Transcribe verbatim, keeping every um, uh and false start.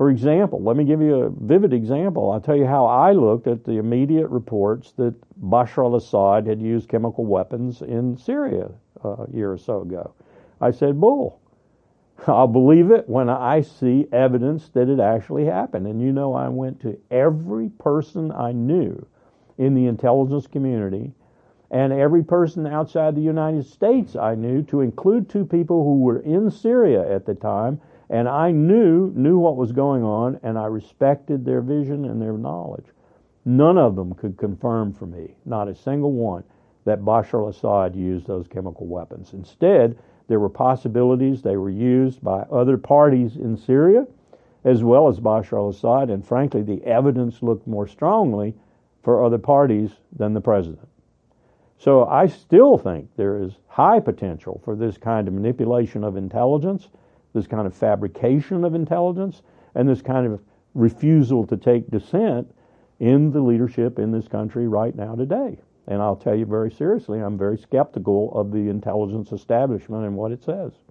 For example, let me give you a vivid example. I'll tell you how I looked at the immediate reports that Bashar al-Assad had used chemical weapons in Syria uh, a year or so ago. I said, bull. I'll believe it when I see evidence that it actually happened. And you know, I went to every person I knew in the intelligence community and every person outside the United States I knew, to include two people who were in Syria at the time, and I knew knew what was going on, and I respected their vision and their knowledge. None of them could confirm for me, not a single one, that Bashar al-Assad used those chemical weapons. Instead, there were possibilities they were used by other parties in Syria, as well as Bashar al-Assad, and frankly, the evidence looked more strongly for other parties than the president. So I still think there is high potential for this kind of manipulation of intelligence, this kind of fabrication of intelligence, and this kind of refusal to take dissent in the leadership in this country right now today. And I'll tell you very seriously, I'm very skeptical of the intelligence establishment and what it says.